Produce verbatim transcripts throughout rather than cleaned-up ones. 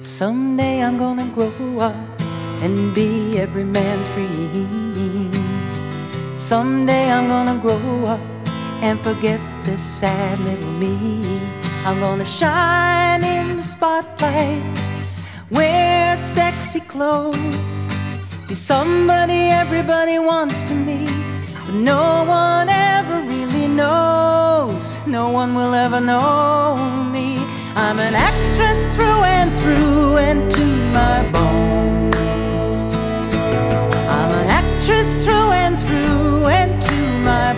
Someday I'm gonna grow up and be every man's dream. Someday I'm gonna grow up and forget this sad little me. I'm gonna shine in the spotlight, wear sexy clothes, be somebody everybody wants to meet, but no one ever really knows. No one will ever know me. I'm an actress through and through and to my bones. I'm an actress through and through and to my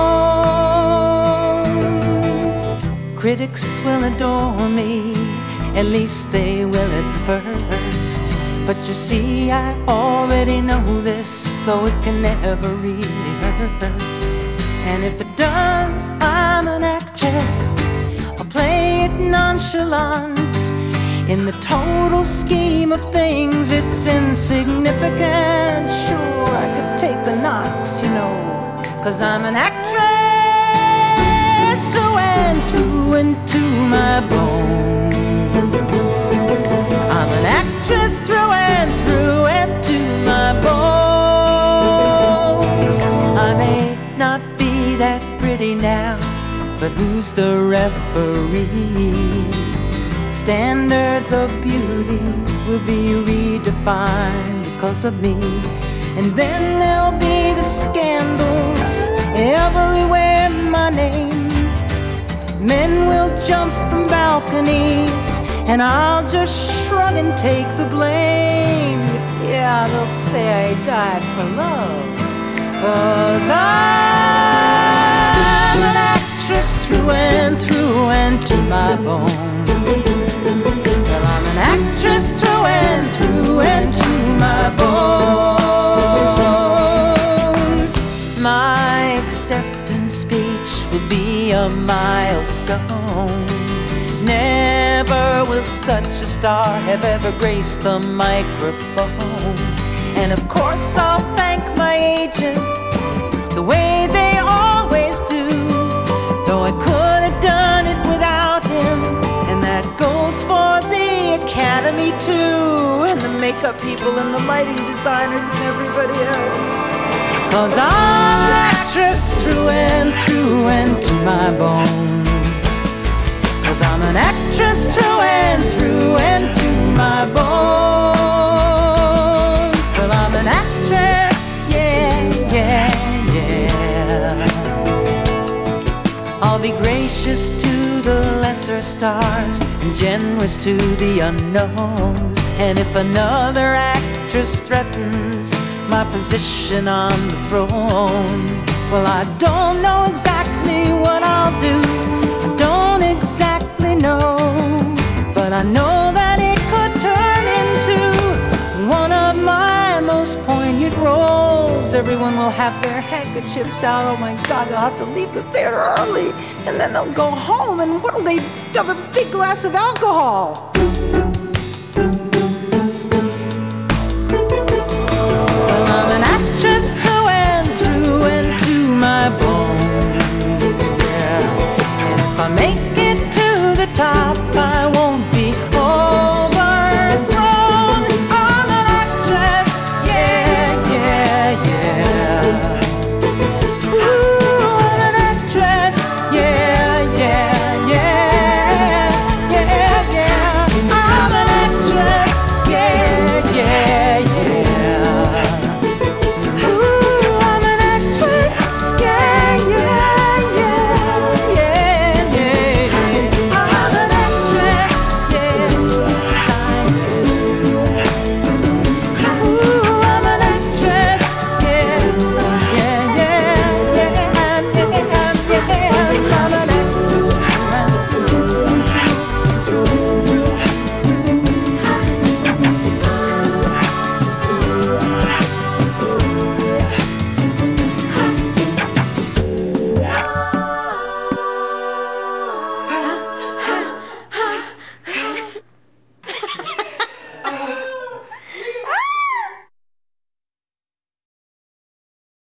bones. Critics will adore me, at least they will at first. But you see, I already know this, so it can never really hurt. And if it does, I'm an actress. I'll play it nonchalant. In the total scheme of things, it's insignificant. Sure, I could take the knocks, you know, 'cause I'm an actress through and through and to my bones. I'm an actress through and through and to my bones. I may not be that pretty now, but who's the referee? Standards of beauty will be redefined because of me. And then there'll be the scandals everywhere my name. Men will jump from balconies and I'll just shrug and take the blame. Yeah, they'll say I died for love, 'cause I'm an actress through and through and to my bones. Well, I'm an actress through and through and to my bones. My acceptance speech will be a milestone. Never will such a star have ever graced the microphone. And of course I'll thank my agent the way they always do, though I could have done it without him. And that goes for the Academy too, and the makeup people and the lighting designers and everybody else. 'Cause I'm an actress through and through and to my bones. 'Cause I'm an actress through and through and to my bones. Well, I'm an actress, yeah, yeah, yeah. I'll be gracious to the lesser stars and generous to the unknowns. And if another actress threatens my position on the throne, well, I don't know exactly what I'll do. I don't exactly know, but I know that it could turn into one of my most poignant roles. Everyone will have their handkerchiefs out. Oh my God, they'll have to leave the theater early, and then they'll go home, and what'll they have? A big glass of alcohol.